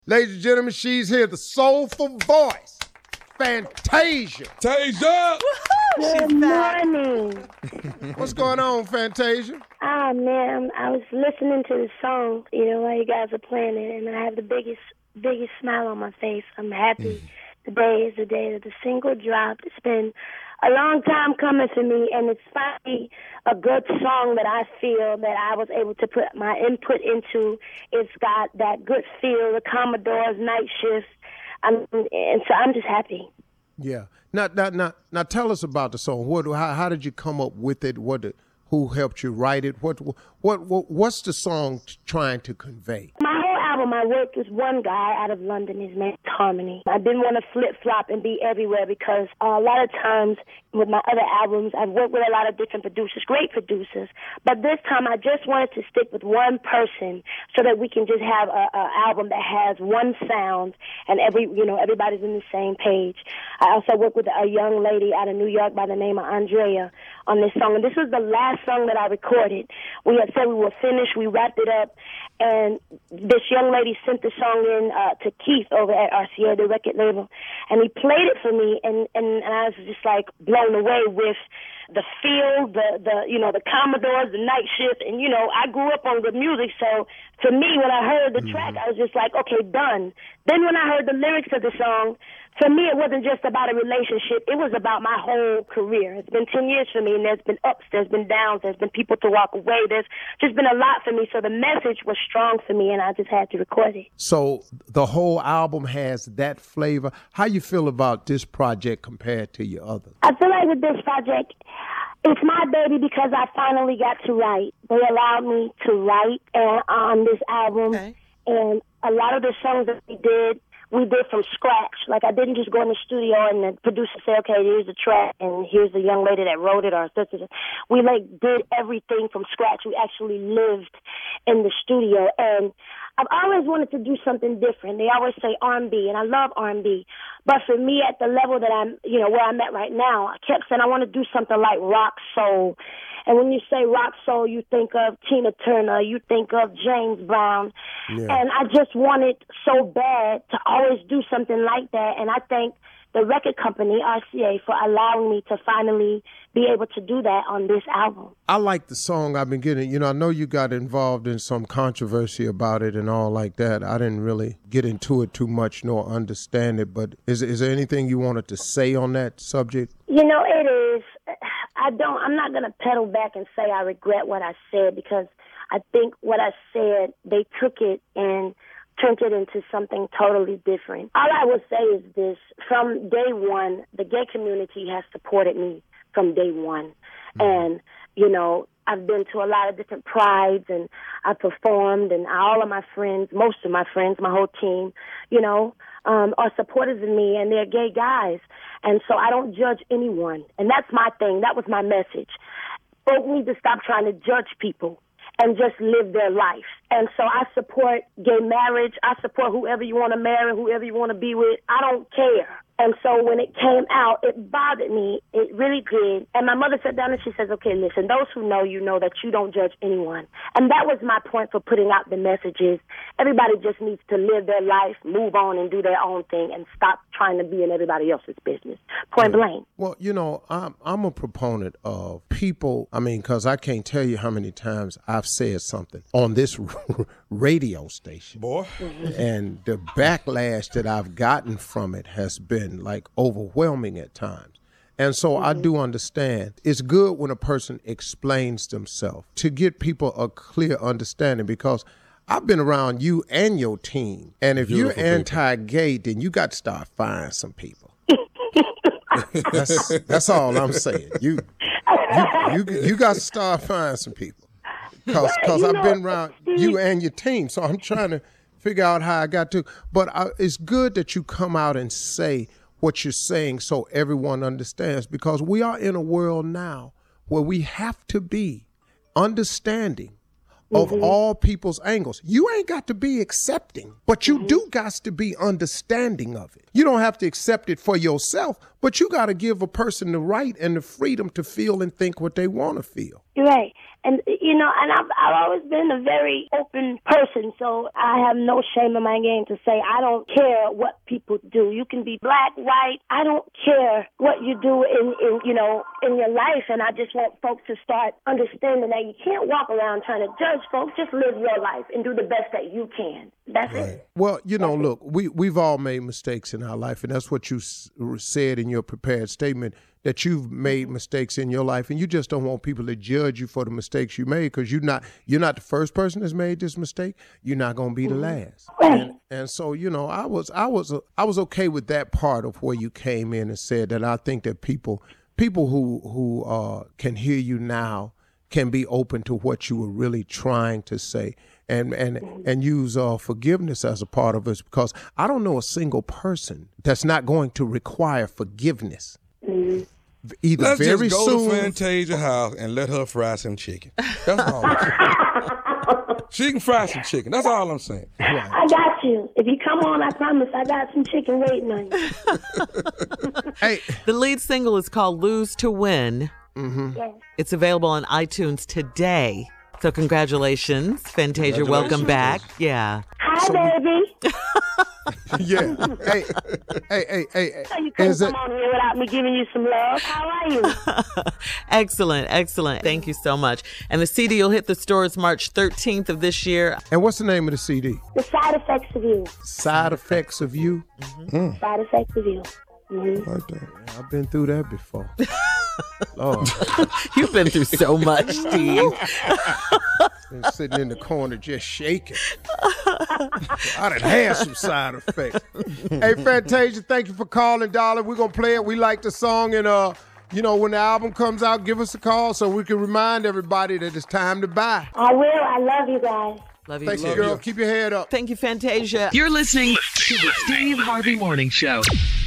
Ladies and gentlemen, she's here, the soulful voice, Fantasia. Tasia! Good morning. What's going on, Fantasia? Oh, man, I was listening to the song, while you guys are playing it, and I have the biggest smile on my face. I'm happy. Today is the day that the single dropped. It's been a long time coming for me, and it's finally a good song that I feel that I was able to put my input into. It's got that good feel, the Commodores, Night Shift, and so I'm just happy. Yeah. Now tell us about the song. How did you come up with it? Who helped you write it? What's the song trying to convey? My whole album, I worked with one guy out of London. His name is Harmony. I didn't want to flip-flop and be everywhere because a lot of times with my other albums, I've worked with a lot of different producers, great producers. But this time, I just wanted to stick with one person so that we can just have an album that has one sound and everybody's in the same page. I also worked with a young lady out of New York by the name of Andrea on this song. And this was the last song that I recorded. We had said we were finished. We wrapped it up. And this young lady sent the song in to Keith over at RCA, the record label. And he played it for me. And I was just like blown away with the feel, the Commodores, the Night Shift. And, I grew up on good music. So for me, when I heard the track, I was just like, okay, done. Then when I heard the lyrics of the song, for me, it wasn't just about a relationship. It was about my whole career. It's been 10 years for me, and there's been ups, there's been downs, there's been people to walk away. There's just been a lot for me. So the message was strong for me, and I just had to record it. So the whole album has that flavor. How you feel about this project compared to your others? I feel like with this project, it's my baby because I finally got to write. They allowed me to write on this album, and a lot of the songs that we did from scratch. Like, I didn't just go in the studio and the producer say, okay, here's the track and here's the young lady that wrote it. We did everything from scratch. We actually lived in the studio, and I've always wanted to do something different. They always say R&B, and I love R&B. But for me, at the level that I'm, where I'm at right now, I kept saying I want to do something like rock soul. And when you say rock soul, you think of Tina Turner, you think of James Brown. Yeah. And I just wanted so bad to always do something like that. And I thank the record company, RCA, for allowing me to finally be able to do that on this album. I like the song. I've been getting, I know you got involved in some controversy about it and all like that. I didn't really get into it too much nor understand it. But is there anything you wanted to say on that subject? It is. I'm not going to pedal back and say I regret what I said, because I think what I said, they took it and turned it into something totally different. All I will say is this: from day one, the gay community has supported me from day one. And, I've been to a lot of different prides, and I performed, and all of my friends, most of my friends, my whole team, are supporters of me, and they're gay guys. And so I don't judge anyone. And that's my thing. That was my message. Folks need to stop trying to judge people and just live their life. And so I support gay marriage. I support whoever you want to marry, whoever you want to be with. I don't care. And so when it came out, it bothered me. It really did. And my mother sat down and she says, okay, listen, those who know you know that you don't judge anyone. And that was my point for putting out the messages. Everybody just needs to live their life, move on, and do their own thing, and stop trying to be in everybody else's business. Point blank. Well, I'm a proponent of people, because I can't tell you how many times I've said something on this radio station. Boy. And the backlash that I've gotten from it has been overwhelming at times. And so I do understand. It's good when a person explains themselves to get people a clear understanding, because I've been around you and your team. And if you're anti-gay, then you got to start firing some people. That's all I'm saying. You got to start firing some people. Because I've been around you and your team. So I'm trying to figure out how I got to. But it's good that you come out and say what you're saying so everyone understands, because we are in a world now where we have to be understanding of all people's angles. You ain't got to be accepting, but you do got to be understanding of it. You don't have to accept it for yourself, But you got to give a person the right and the freedom to feel and think what they want to feel. You're right. And, and I've always been a very open person, so I have no shame in my game to say I don't care what people do. You can be black, white. I don't care what you do in your life, and I just want folks to start understanding that you can't walk around trying to judge folks. Just live your life and do the best that you can. That's it. Well, look, we've all made mistakes in our life, and that's what you said in your prepared statement, that you've made mistakes in your life, and you just don't want people to judge you for the mistakes you made, because you're not the first person that's made this mistake. You're not going to be the last. Right. And so, I was okay with that part of where you came in and said that I think that people who can hear you now can be open to what you were really trying to say, and use forgiveness as a part of it, because I don't know a single person that's not going to require forgiveness. Mm-hmm. Either Let's very just go soon. to Fantasia's house and let her fry some chicken. That's all I'm saying. She can fry some chicken. That's all I'm saying. I got you. If you come on, I promise I got some chicken waiting on you. Hey, the lead single is called Lose to Win. Mm-hmm. Yes. It's available on iTunes today. So congratulations, Fantasia. Welcome back. Yeah. Hi, baby. Yeah. Hey. You couldn't come on here without me giving you some love. How are you? Excellent. Thank you so much. And the CD will hit the stores March 13th of this year. And what's the name of the CD? The Side Effects of You. Side Effects of You? Mm-hmm. Side Effects of You. Mm-hmm. Like that. Yeah, I've been through that before. Lord. You've been through so much, Steve. Been sitting in the corner just shaking. I done had some side effects. Hey, Fantasia, thank you for calling, darling. We're going to play it. We like the song. And, when the album comes out, give us a call so we can remind everybody that it's time to buy. I will. I love you guys. Love you. Thank you, girl. Keep your head up. Thank you, Fantasia. You're listening to the Steve Harvey Morning Show.